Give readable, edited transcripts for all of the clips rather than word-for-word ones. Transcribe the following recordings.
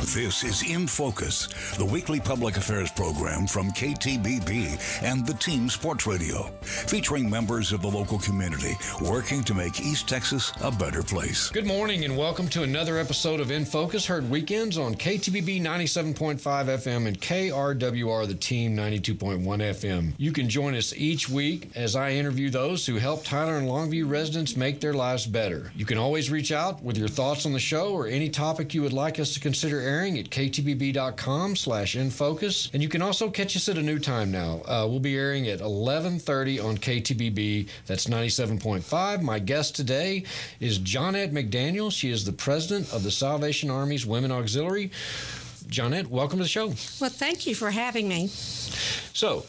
This is In Focus, the weekly public affairs program from KTBB and the Team Sports Radio, featuring members of the local community working to make East Texas a better place. Good morning and welcome to another episode of In Focus, heard weekends on KTBB 97.5 FM and KRWR, the Team 92.1 FM. You can join us each week as I interview those who help Tyler and Longview residents make their lives better. You can always reach out with your thoughts on the show or any topic you would like us to consider airing at ktbb.com/infocus. And you can also catch us at a new time now. We'll be airing at 11:30 on KTBB. That's 97.5. My guest today is Johnette McDaniel. She is the president of the Salvation Army's Women Auxiliary. Johnette, welcome to the show. Well, thank you for having me. So,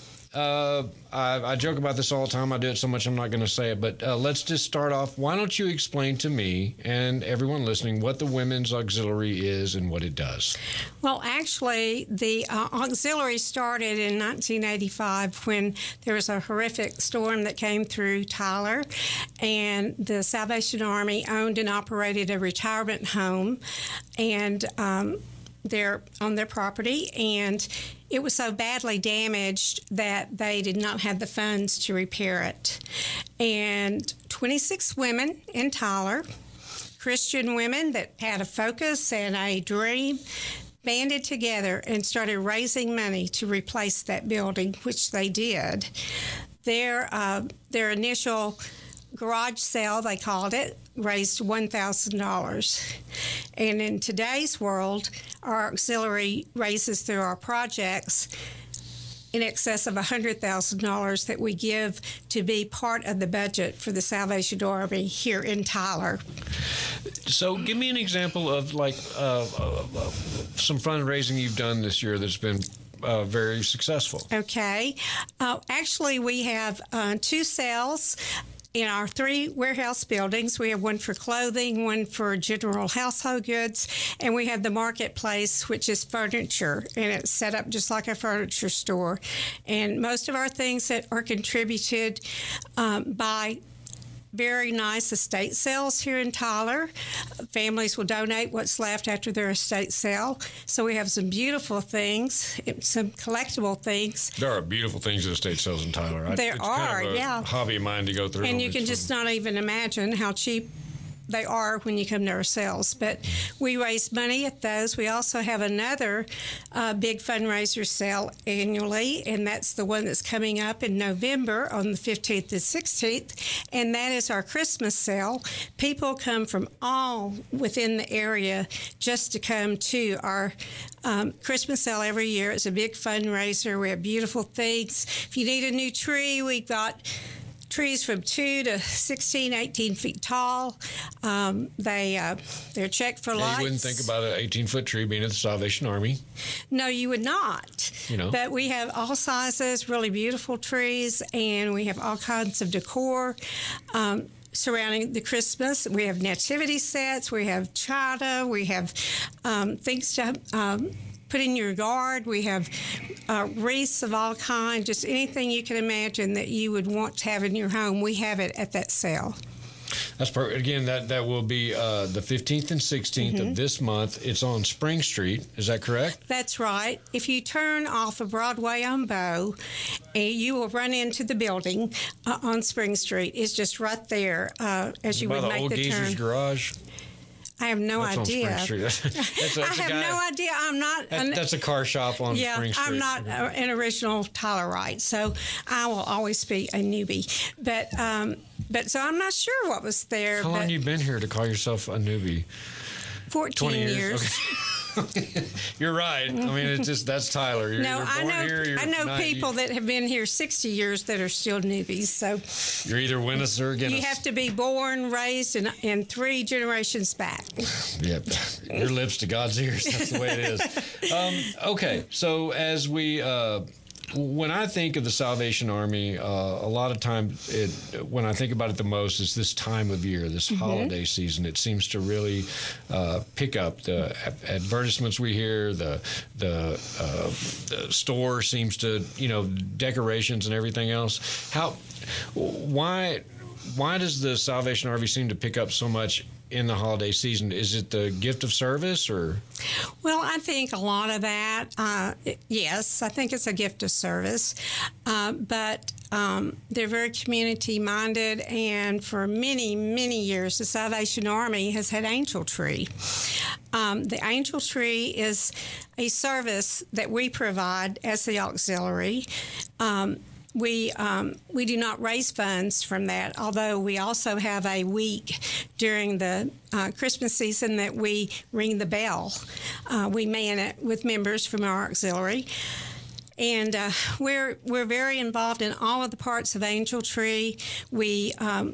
I joke about this all the time. I do it so much I'm not going to say it, but let's just start off. Why don't you explain to me and everyone listening what the Women's Auxiliary is and what it does? Well, actually, the auxiliary started in 1985 when there was a horrific storm that came through Tyler, and the Salvation Army owned and operated a retirement home, and they're on their property, and it was so badly damaged that they did not have the funds to repair it. And 26 women in Tyler, Christian women that had a focus and a dream, banded together and started raising money to replace that building, which they did. Their initial garage sale, they called it, raised $1,000. And in today's world, our auxiliary raises through our projects in excess of $100,000 that we give to be part of the budget for the Salvation Army here in Tyler. So give me an example of some fundraising you've done this year that's been very successful. Okay. Actually, we have 2 sales in our 3 warehouse buildings. We have one for clothing, one for general household goods, and we have the marketplace, which is furniture, and it's set up just like a furniture store. And most of our things that are contributed by very nice estate sales here in Tyler. Families will donate what's left after their estate sale. So we have some beautiful things, some collectible things. There are beautiful things at estate sales in Tyler. It's kind of a hobby of mine to go through. And you can just not even imagine how cheap they are when you come to our sales. But we raise money at those. We also have another big fundraiser sale annually, and that's the one that's coming up in November on the 15th and 16th, and that is our Christmas sale. People come from all within the area just to come to our Christmas sale every year. It's a big fundraiser. We have beautiful things. If you need a new tree, we've got trees from 2 to 16, 18 feet tall. They're checked for lights. You wouldn't think about an 18-foot tree being at the Salvation Army. No, you would not. But we have all sizes, really beautiful trees, and we have all kinds of decor surrounding the Christmas. We have nativity sets. We have china. We have things to put in your yard. We have wreaths of all kinds, just anything you can imagine that you would want to have in your home. We have it at that sale. That's perfect. Again, that will be the 15th and 16th of this month. It's on Spring Street. Is that correct? That's right. If you turn off of Broadway on Bow, you will run into the building on Spring Street. It's just right there as you would make the turn. By the old Geezer's Garage? I have no idea. On Spring Street. I have no idea. I'm not. That's a car shop on Spring Street. I'm not an original Tylerite, so I will always be a newbie. But so I'm not sure what was there. How long have you been here to call yourself a newbie? 14 years. Okay. You're right. I mean, it's just that's Tyler. You're either born here, I know 90. people that have been here 60 years that are still newbies. So you're either Winnis or Guinness. You have to be born, raised, and 3 generations back. Yep, your lips to God's ears. That's the way it is. Okay, so as we. When I think of the Salvation Army, a lot of times, when I think about it the most, is this time of year, this holiday season. It seems to really pick up. The advertisements we hear, the store seems to, decorations and everything else. Why does the Salvation Army seem to pick up so much in the holiday season? Is it the gift of service, or? Well, I think a lot of that, yes, I think it's a gift of service, but they're very community-minded, and for many, many years, the Salvation Army has had Angel Tree. The Angel Tree is a service that we provide as the auxiliary. We do not raise funds from that, although we also have a week during the Christmas season that we ring the bell. We man it with members from our auxiliary. And we're very involved in all of the parts of Angel Tree. We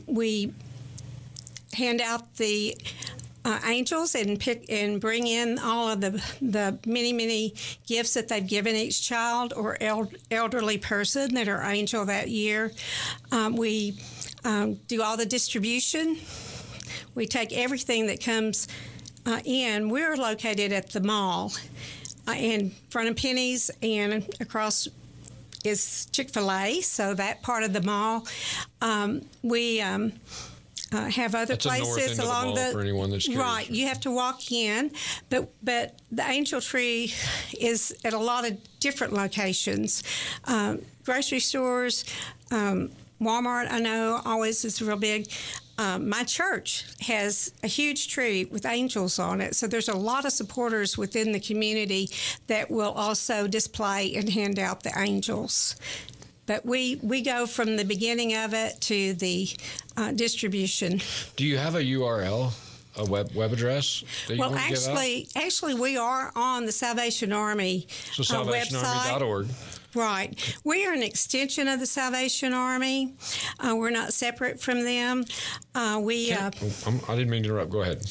hand out the angels and bring in all of the many gifts that they've given each child or elderly person that are angel that year. We do all the distribution. We take everything that comes in. We're located at the mall in front of Penny's, and across is Chick-fil-A, so that part of the mall. We have other places along the for anyone that's curious. Right. You have to walk in, but the Angel Tree is at a lot of different locations, grocery stores, Walmart. I know always is real big. My church has a huge tree with angels on it, so there's a lot of supporters within the community that will also display and hand out the angels. But we go from the beginning of it to the distribution. Do you have a URL, a web address that you want to give out? Actually, we are on the Salvation Army website. SalvationArmy.org. Right. We are an extension of the Salvation Army. We're not separate from them. I didn't mean to interrupt. Go ahead.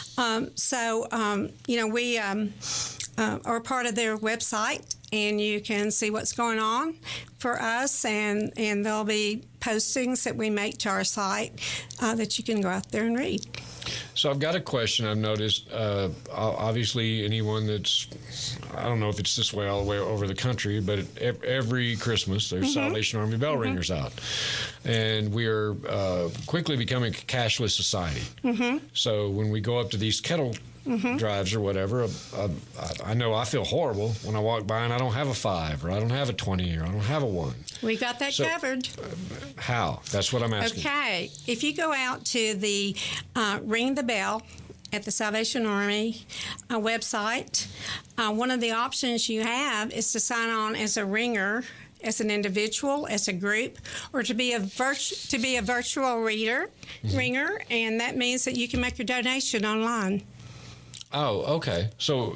We are part of their website, and you can see what's going on for us, and there'll be postings that we make to our site that you can go out there and read. So I've got a question I've noticed. Obviously, anyone that's, I don't know if it's this way all the way over the country, but every Christmas there's Salvation Army bell ringers out. And we are quickly becoming a cashless society. So when we go up to these kettle drives or whatever, I know I feel horrible when I walk by and I don't have a 5 or I don't have a 20 or I don't have a 1. We got that covered. How? That's what I'm asking. Okay. If you go out to the Ring the Bell at the Salvation Army website, one of the options you have is to sign on as a ringer, as an individual, as a group, or to be a virtual ringer, and that means that you can make your donation online. Oh, okay. So,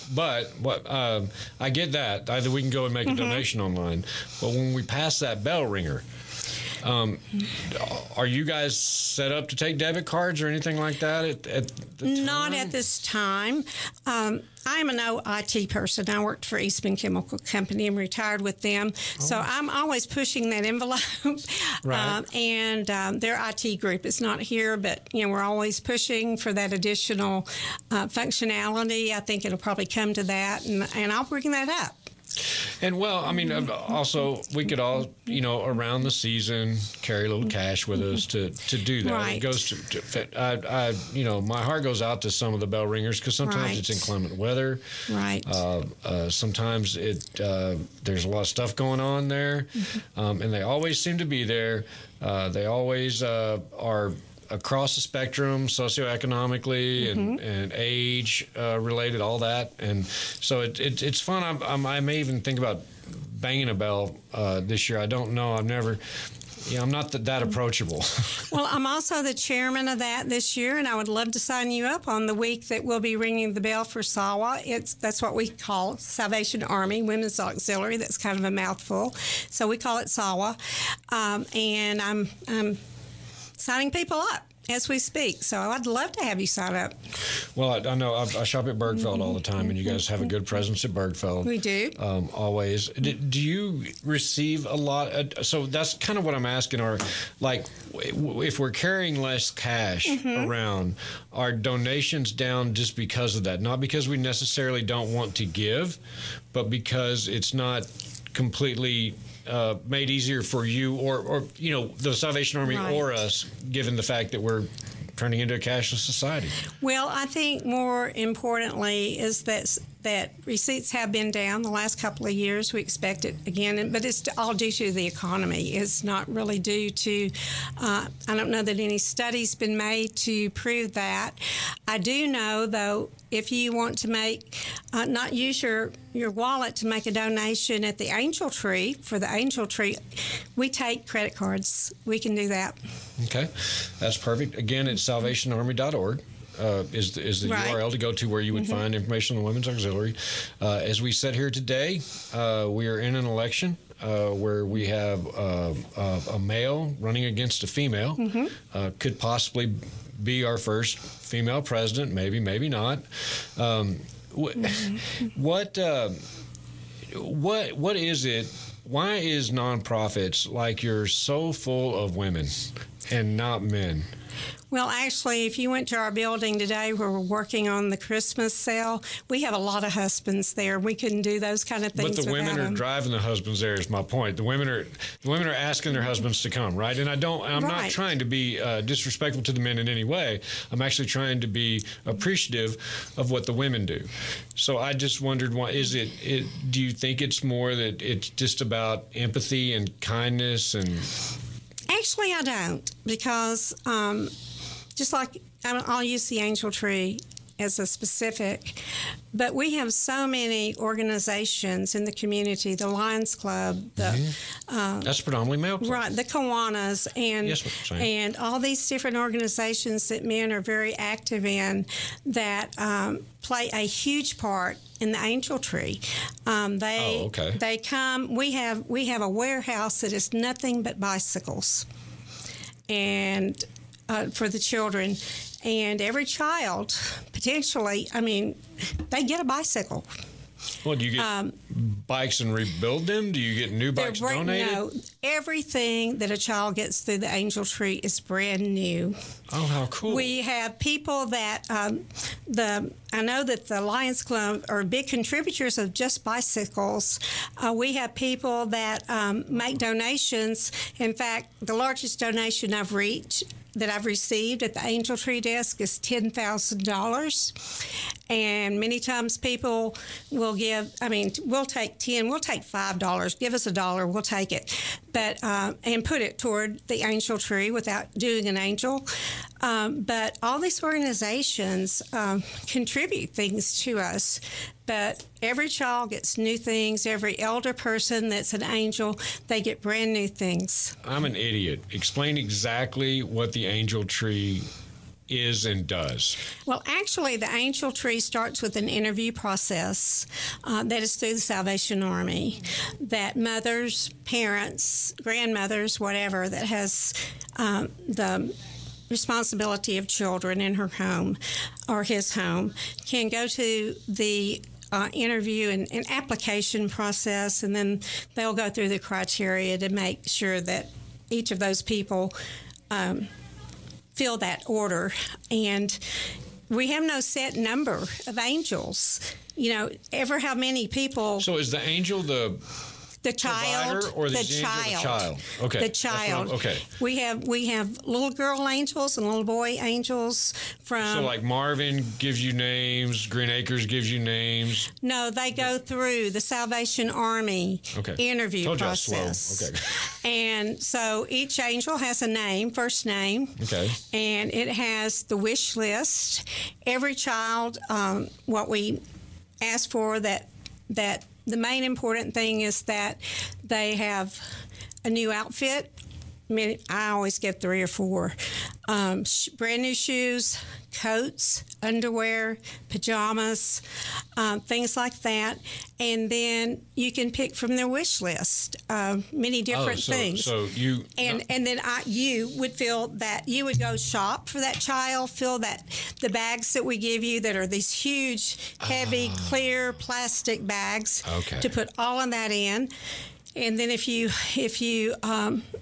I get that. Either we can go and make a donation online, but when we pass that bell ringer, are you guys set up to take debit cards or anything like that at the time? Not at this time. I'm an IT person. I worked for Eastman Chemical Company and retired with them. So I'm always pushing that envelope. Right. Their IT group is not here, but we're always pushing for that additional functionality. I think it'll probably come to that, and I'll bring that up. And also we could all, around the season, carry a little cash with us to do that. Right. It goes my heart goes out to some of the bell ringers because sometimes it's inclement weather. Right. Sometimes there's a lot of stuff going on there, and they always seem to be there. They always are across the spectrum, socioeconomically and age related, all that, and so it's fun. I may even think about banging a bell this year. I don't know. I've never. I'm not that approachable. Well, I'm also the chairman of that this year, and I would love to sign you up on the week that we'll be ringing the bell for SAWA. That's what we call Salvation Army Women's Auxiliary. That's kind of a mouthful, so we call it SAWA, and I'm signing people up as we speak. So I'd love to have you sign up. Well, I know I shop at Bergfeld all the time, and you guys have a good presence at Bergfeld. We do. Always. Do you receive a lot? So that's kind of what I'm asking. If we're carrying less cash around, are donations down just because of that? Not because we necessarily don't want to give, but because it's not completely made easier for you or the Salvation Army Right. or us, given the fact that we're turning into a cashless society? Well, I think more importantly is that receipts have been down the last couple of years. We expect it again, but it's all due to the economy. It's not really due to, I don't know that any study's been made to prove that. I do know, though, if you want to not use your wallet to make a donation at the Angel Tree, for the Angel Tree, we take credit cards. We can do that. Okay, that's perfect. Again, it's salvationarmy.org. Is the Right. URL to go to where you would find information on the Women's Auxiliary. As we sit here today, we are in an election where we have a male running against a female. Could possibly be our first female president, maybe not. What is it? Why is nonprofits like yours so full of women and not men? Well, actually, if you went to our building today where we're working on the Christmas sale, we have a lot of husbands there. We couldn't do those kind of things But the women without are them. driving the husbands there is my point. The women are asking their husbands to come, right? And I'm not Right. trying to be disrespectful to the men in any way. I'm actually trying to be appreciative of what the women do. So I just wondered, why is it do you think it's more that it's just about empathy and kindness and... Actually, I don't, because just like I'll use the Angel Tree as a specific, but we have so many organizations in the community, the Lions Club, that's predominantly male club. right, the Kiwanis, Yes, what you're saying. and all these different organizations that men are very active in that play a huge part in the Angel Tree. Okay. They come. We have a warehouse that is nothing but bicycles, and for the children. And every child, potentially, they get a bicycle. Well, do you get bikes and rebuild them? Do you get new bikes donated? No, everything that a child gets through the Angel Tree is brand new. Oh, how cool. We have people that I know that the Lions Club are big contributors of just bicycles. We have people that make donations. In fact, the largest donation I've received at the Angel Tree desk is $10,000. And many times people will give, we'll take 10, we'll take $5, give us $1, we'll take it. But, and put it toward the Angel Tree without doing an angel. But all these organizations contribute things to us. But every child gets new things. Every elder person that's an angel, they get brand new things. I'm an idiot. Explain exactly what the Angel Tree is and does. Well, actually, the Angel Tree starts with an interview process that is through the Salvation Army, that mothers, parents, grandmothers, whatever, that has the responsibility of children in her home or his home, can go to the interview and application process, and then they'll go through the criteria to make sure that each of those people fill that order. And we have no set number of angels. Ever how many people... So is the angel the child, provider, or the angel child, Okay, the child. Okay. We have little girl angels and little boy angels from. So like Marvin gives you names, Green Acres gives you names. No, they go through the Salvation Army interview Told process. You I was slow. Okay. And so each angel has a name, first name. Okay. And it has the wish list. Every child, what we ask for that the main important thing is that they have a new outfit. I always get 3 or 4. Brand new shoes, coats, underwear, pajamas, things like that. And then you can pick from their wish list many different things. So you and then you would feel that you would go shop for that child, fill the bags that we give you that are these huge, heavy, clear plastic bags to put all of that in. And then if you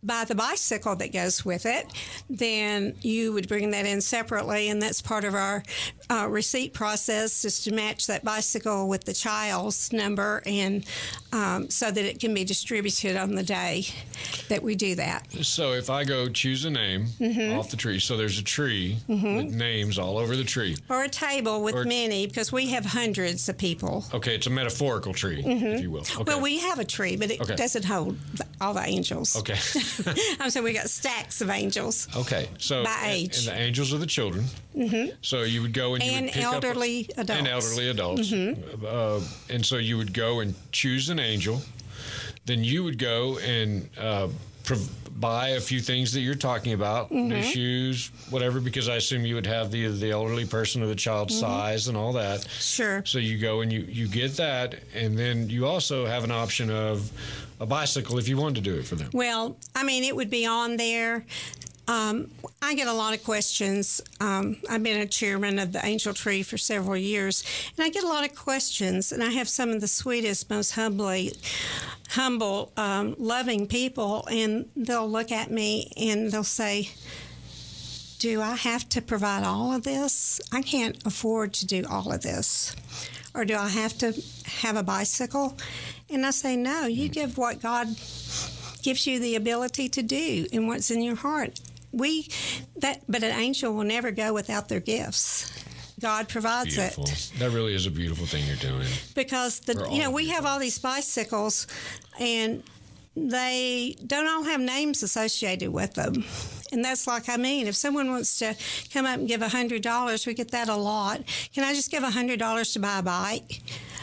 buy the bicycle that goes with it, then you would bring that in separately, and that's part of our receipt process, is to match that bicycle with the child's number, and so that it can be distributed on the day that we do that. So if I go choose a name off the tree, so there's a tree with names all over the tree. Or a table with many, because we have hundreds of people. Okay, it's a metaphorical tree, if you will. Okay. Well, we have a tree, but it doesn't hold all the angels. Okay. I'm saying we got stacks of angels. Okay, so by age. And the angels are the children. So you would go and you would pick elderly up adults. And elderly adults. And so you would go and choose an angel. Then you would go and buy a few things that you're talking about, new shoes, whatever, because I assume you would have the elderly person or the child's size and all that. Sure. So you go and you get that, and then you also have an option of a bicycle if you wanted to do it for them. Well, I mean, it would be on there. I get a lot of questions. I've been a chairman of the Angel Tree for several years, and I get a lot of questions, and I have some of the sweetest, most humble, loving people, and they'll look at me and they'll say, do I have to provide all of this? I can't afford to do all of this. Or do I have to have a bicycle? And I say, no, you give what God gives you the ability to do and what's in your heart. But an angel will never go without their gifts. God provides beautiful. it. That really is a beautiful thing you're doing. Because we have all these bicycles, and they don't all have names associated with them. And that's like, if someone wants to come up and give $100, we get that a lot. Can I just give $100 to buy a bike?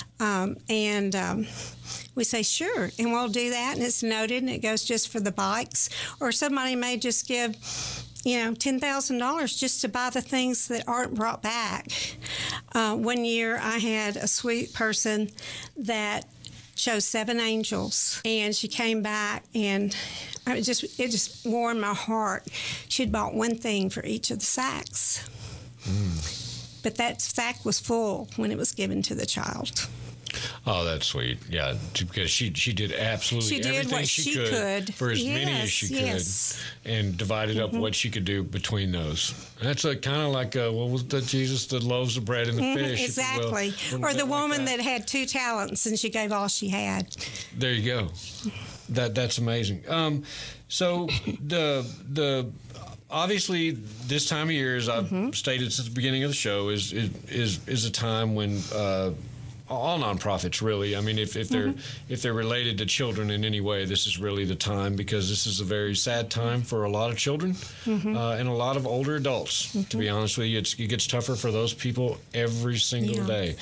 We say, sure, and we'll do that, and it's noted, and it goes just for the bikes. Or somebody may just give, $10,000 just to buy the things that aren't brought back. One year I had a sweet person that chose 7 angels, and she came back, and it just warmed my heart. She'd bought one thing for each of the sacks. But that sack was full when it was given to the child. Oh, that's sweet. Yeah, because she did absolutely everything she could for as many as she could, and divided up what she could do between those. That's kind of like what was the Jesus, the loaves of bread and the fish? Exactly. Or the woman that had 2 talents and she gave all she had. There you go. That's amazing. So the obviously this time of year, as I've stated since the beginning of the show, is a time when all nonprofits, really. I mean, if they're related to children in any way, this is really the time, because this is a very sad time for a lot of children and a lot of older adults. To be honest with you, it gets tougher for those people every single day.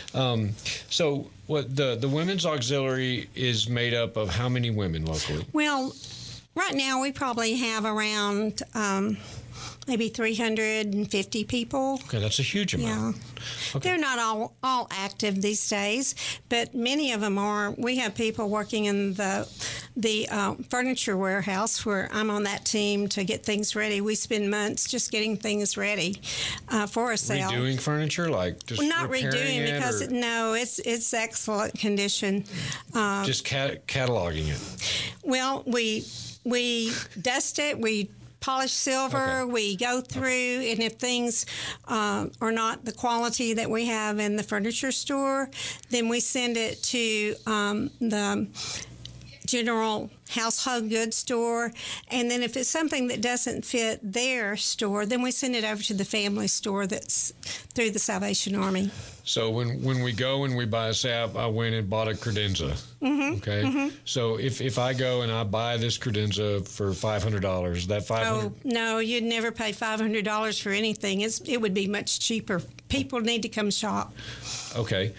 So, what the Women's Auxiliary is made up of how many women locally? Well, right now we probably have around maybe 350 people. Okay, that's a huge amount. Yeah. Okay. They're not all active these days, but many of them are. We have people working in the furniture warehouse, where I'm on that team to get things ready. We spend months just getting things ready for a sale. Redoing furniture, like just not repairing redoing, because it's excellent condition. Just cataloging it. Well, we dust it. We polish silver. We go through, and if things are not the quality that we have in the furniture store, then we send it to the general household goods store. And then if it's something that doesn't fit their store, then we send it over to the family store that's through the Salvation Army. So when we go and we buy, say I went and bought a credenza, okay? So if I go and I buy this credenza for $500, that $500... Oh, no, you'd never pay $500 for anything. It would be much cheaper. People need to come shop. Okay.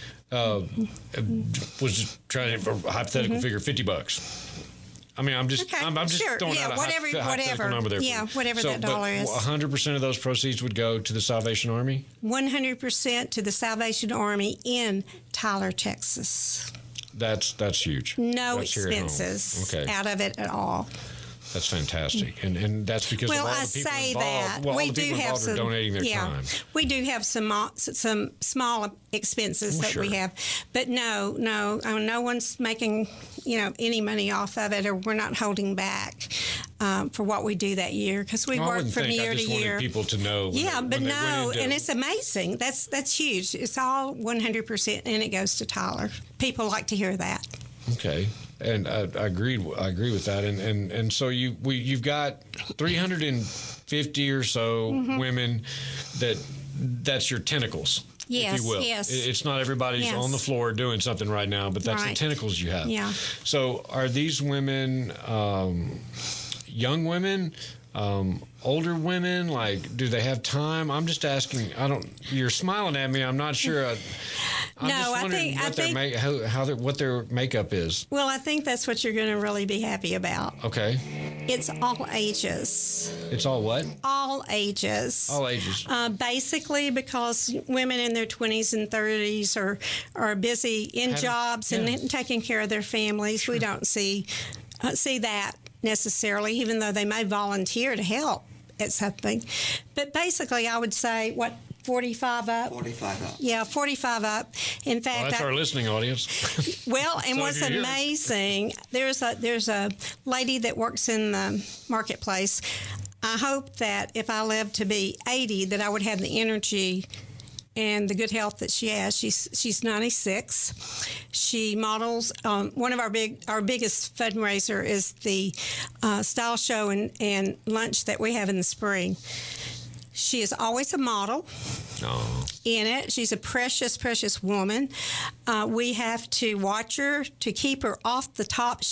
Was just trying to, for a hypothetical figure, $50. I mean, I'm just throwing out a hypothetical number there. Yeah, whatever that dollar is. 100% of those proceeds would go to the Salvation Army? 100% to the Salvation Army in Tyler, Texas. That's huge. No expenses out of it at all. That's fantastic, and that's because of all the people involved. Well, all the people involved are donating their time. We do have some small expenses that we have, but no one's making any money off of it, or we're not holding back. for what we do that year, because we work from year to year. I just wanted people to know. Yeah, but no, and it's amazing. That's huge. It's all 100%, and it goes to Tyler. People like to hear that. Okay, and I agree with that. And so you've got 350 or so women that's your tentacles. Yes, if you will. Yes. It's not everybody's on the floor doing something right now, but that's the tentacles you have. Yeah. So are these women young women, older women? Like, do they have time? I'm just asking. You're smiling at me. I'm not sure. I'm just wondering what their makeup is. Well, I think that's what you're going to really be happy about. Okay. It's all ages. It's all what? All ages. All ages. Basically, because women in their 20s and 30s are busy in jobs and taking care of their families. Sure. We don't see that necessarily, even though they may volunteer to help at something. But basically, I would say, 45 up? 45 up. Yeah, 45 up. In fact, that's our listening audience. Well, and what's amazing, there's a lady that works in the marketplace. I hope that if I live to be 80, that I would have the energy and the good health that she has. She's 96. She models. One of our biggest fundraiser is the style show and lunch that we have in the spring. She is always a model in it. She's a precious, precious woman. We have to watch her to keep her off the top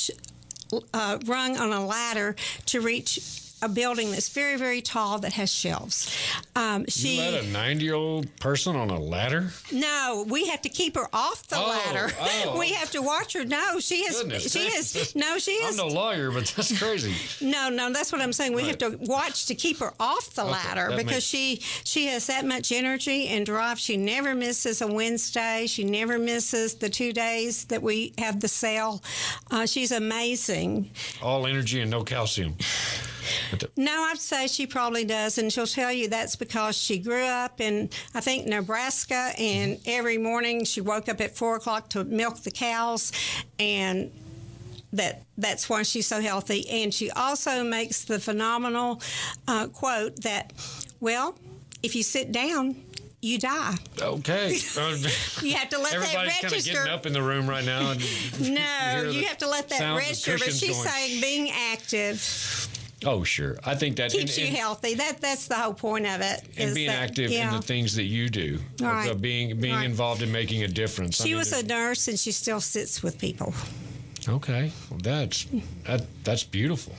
rung on a ladder to reach a building that's very, very tall that has shelves. You let a 90-year-old person on a ladder? No, we have to keep her off the ladder. Oh. We have to watch her. No, she has. Goodness, she is. No, she is. I'm no lawyer, but that's crazy. No, that's what I'm saying. We have to watch to keep her off the ladder because she has that much energy and drive. She never misses a Wednesday. She never misses the 2 days that we have the sale. She's amazing. All energy and no calcium. No, I'd say she probably does, and she'll tell you that's because she grew up in, I think, Nebraska, and every morning she woke up at 4 o'clock to milk the cows, and that's why she's so healthy. And she also makes the phenomenal quote that, well, if you sit down, you die. Okay. You have to let that register. Everybody's kind of getting up in the room right now. No, you have to let that register. But she's saying being active. Oh, sure. I think that keeps you healthy. That's the whole point of it. And being active in the things that you do. Right. Being involved in making a difference. She was a nurse, and she still sits with people. Okay. Well, that's beautiful.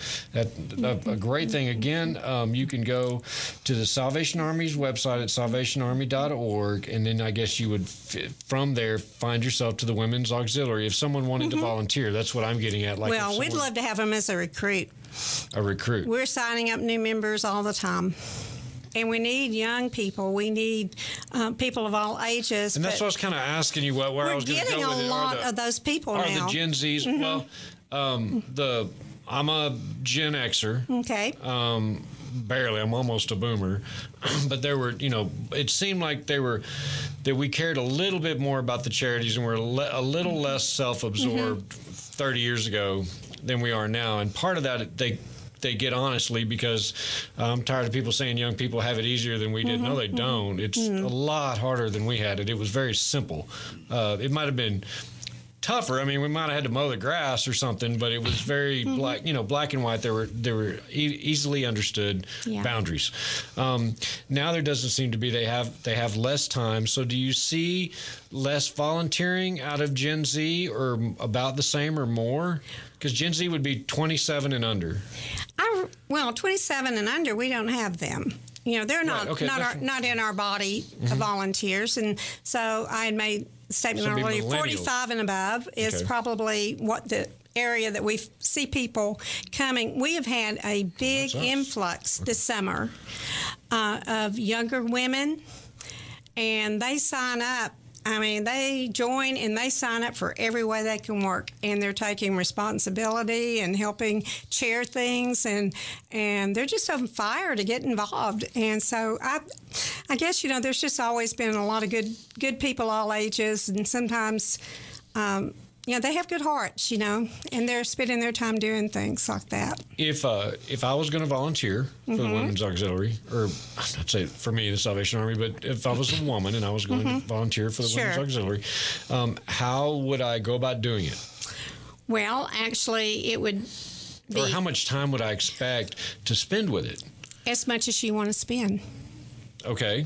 A great thing. Again, you can go to the Salvation Army's website at salvationarmy.org, and then I guess you would, from there, find yourself to the Women's Auxiliary. If someone wanted to volunteer, that's what I'm getting at. Well, we'd love to have them as a recruit. A recruit. We're signing up new members all the time. And we need young people. We need people of all ages. And that's what I was kind of asking you where I was going to go with it. We're getting a lot of those people now. Are the Gen Zs? Mm-hmm. Well, I'm a Gen Xer. Okay. Barely. I'm almost a boomer. But there were, it seemed like that we cared a little bit more about the charities and we're a little less self-absorbed 30 years ago than we are now. And part of that, they get honestly because I'm tired of people saying young people have it easier than we did. No, they don't. It's a lot harder than we had it. It was very simple. It might have been tougher. I mean, we might have had to mow the grass or something, but it was very black and white. There were easily understood boundaries. Now there doesn't seem to be. They have less time. So do you see less volunteering out of Gen Z, or about the same or more? Because Gen Z would be 27 and under. 27 and under, we don't have them. They're not in our body of volunteers, and so I had made the statement earlier. 45 and above is probably what the area that we see people coming. We have had a big influx this summer of younger women, and they sign up. I mean, they join and they sign up for every way they can work, and they're taking responsibility and helping chair things, and they're just on fire to get involved. And so I guess there's just always been a lot of good people all ages, and sometimes they have good hearts, and they're spending their time doing things like that. If I was going to volunteer for the Women's Auxiliary, or I'd say for me, the Salvation Army, but if I was a woman and I was going to volunteer for the Women's Auxiliary, how would I go about doing it? Well, actually, it would be... Or how much time would I expect to spend with it? As much as you want to spend. Okay.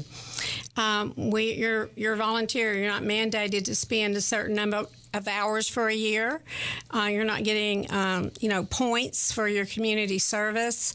You're a volunteer. You're not mandated to spend a certain number of hours for a year. You're not getting, points for your community service.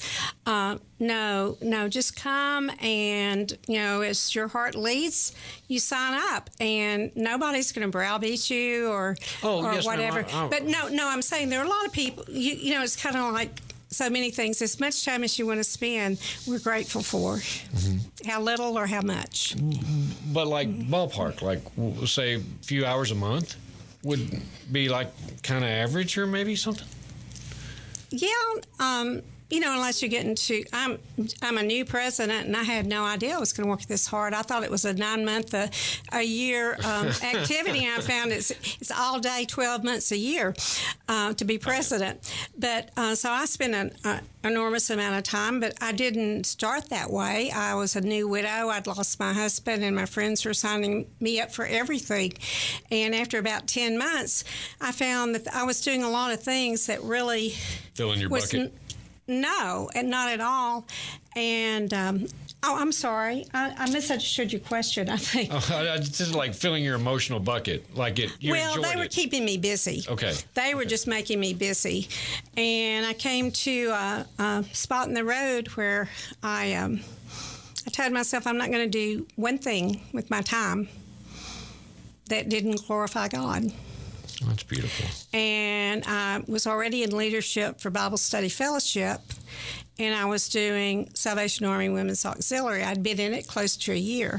No, just come and, as your heart leads, you sign up, and nobody's going to browbeat you or yes, whatever. Ma'am, But no, I'm saying there are a lot of people. It's kind of like so many things. As much time as you want to spend, we're grateful for. How little or how much. But like ballpark, like we'll say a few hours a month would be like kind of average, or maybe something? Yeah, unless you get into, I'm a new president, and I had no idea I was going to work this hard. I thought it was a 9-month a year activity, and I found it's all day, 12 months a year to be president. But so I spent an enormous amount of time, but I didn't start that way. I was a new widow. I'd lost my husband, and my friends were signing me up for everything. And after about 10 months, I found that I was doing a lot of things that really fill in your bucket. No, and not at all. And I'm sorry, I misunderstood your question, I think. This is like filling your emotional bucket, like it. Well, they were keeping me busy. Okay. They were just making me busy, and I came to a spot in the road where I told myself I'm not going to do one thing with my time that didn't glorify God. That's beautiful. And I was already in leadership for Bible Study Fellowship, and I was doing Salvation Army Women's Auxiliary. I'd been in it close to a year.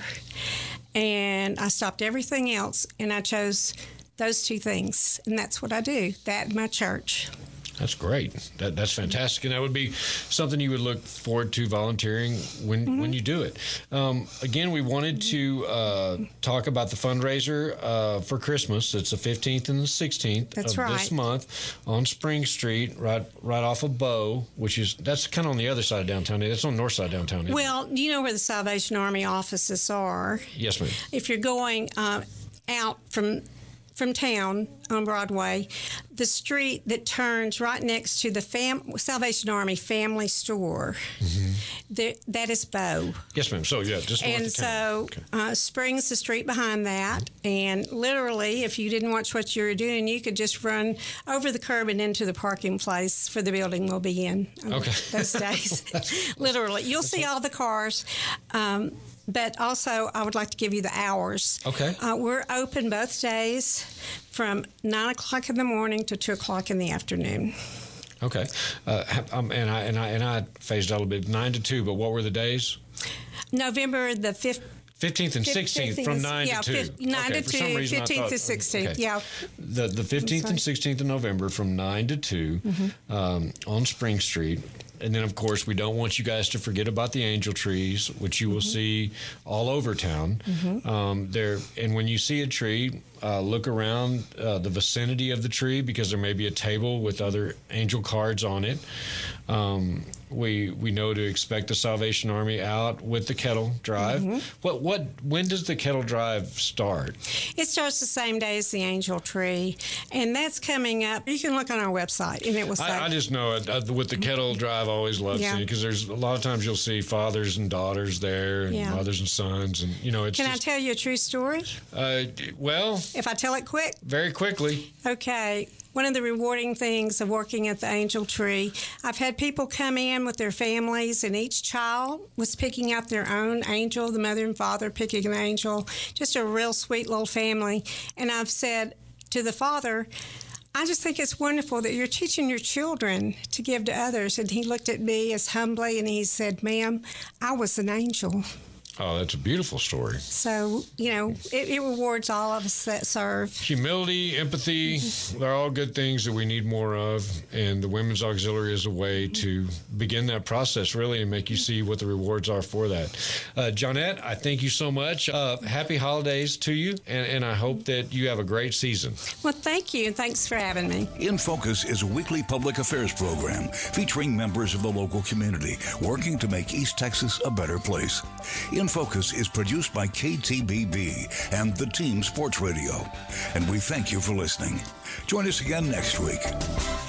And I stopped everything else, and I chose those two things. And that's what I do, that and my church. That's great. That's fantastic. And that would be something you would look forward to volunteering when you do it. Again, we wanted to talk about the fundraiser for Christmas. It's the 15th and the 16th this month on Spring Street, right off of Bow, that's kind of on the other side of downtown. That's on the north side of downtown. Well, you know where the Salvation Army offices are. Yes, ma'am. If you're going out from town on Broadway, the street that turns right next to the Salvation Army Family Store, that is Bow. Yes, ma'am. So, yeah, just north of town. And so Spring's the street behind that, and literally, if you didn't watch what you were doing, you could just run over the curb and into the parking place for the building we'll be in those days. Literally. You'll see all the cars. But also, I would like to give you the hours. Okay. We're open both days from 9 o'clock in the morning to 2 o'clock in the afternoon. Okay. And I phased out a little bit, 9 to 2, but what were the days? November the 5th. 15th and 16th from 9 to 2. 9 to 2, 15th to 16th, okay. yeah. The 15th and 16th of November from 9 to 2 on Spring Street. And then, of course, we don't want you guys to forget about the angel trees, which you will see all over town. And when you see a tree, look around the vicinity of the tree, because there may be a table with other angel cards on it. We know to expect the Salvation Army out with the kettle drive. When does the kettle drive start? It starts the same day as the angel tree, and that's coming up. You can look on our website, and it will say. I just know it with the kettle drive. I always love seeing it, because there's a lot of times you'll see fathers and daughters there, and mothers and sons, and it's. Can I tell you a true story? Well, if I tell it quick. Very quickly. Okay. One of the rewarding things of working at the Angel Tree, I've had people come in with their families, and each child was picking out their own angel, the mother and father picking an angel, just a real sweet little family. And I've said to the father, I just think it's wonderful that you're teaching your children to give to others. And he looked at me as humbly, and he said, ma'am, I was an angel. Oh, that's a beautiful story. So, it rewards all of us that serve. Humility, empathy, they're all good things that we need more of. And the Women's Auxiliary is a way to begin that process, really, and make you see what the rewards are for that. Johnette, I thank you so much. Happy holidays to you, and I hope that you have a great season. Well, thank you, and thanks for having me. In Focus is a weekly public affairs program featuring members of the local community working to make East Texas a better place. In Focus is produced by KTBB and the Team Sports Radio. And we thank you for listening. Join us again next week.